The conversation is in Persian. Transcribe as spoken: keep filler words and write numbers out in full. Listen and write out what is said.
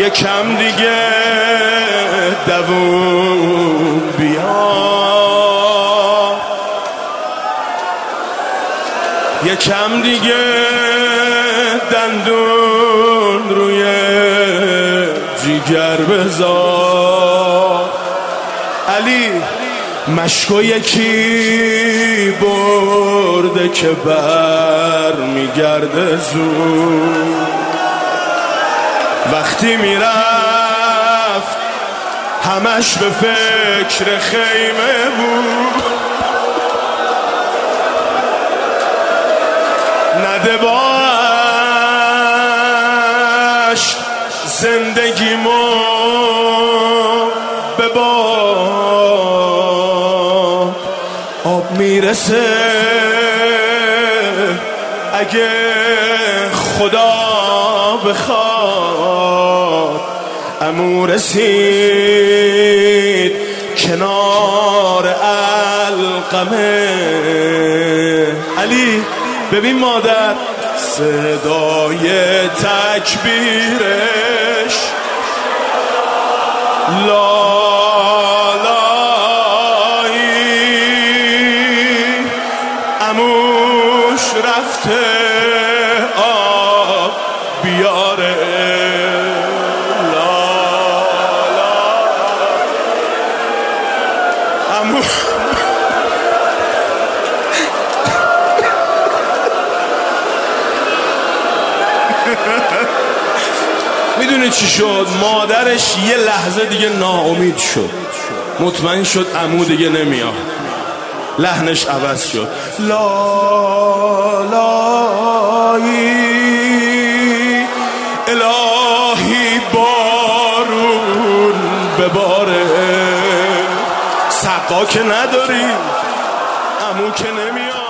یکم دیگه دووم بیا، یکم دیگه دندون روی جیگر بذار. علی مشکو یکی برده که بر میگرده زود، وقتی میرفت همش به فکر خیمه بود. نده باش زندگیمو به باد، آب میرسه اگه خدا بخواد. عمو رسید کنار علقمه. علی ببین مادر صدای تکبیرش لالایی، عموش رفته آب بیاره. لالا عمو میدونی چی شد؟ مادرش یه لحظه دیگه ناامید شد، مطمئن شد عمو دیگه نمیاد. لحنش عوض شد. لالایی الهی بارون بباره. سقا که نداری، عمو که نمیاد.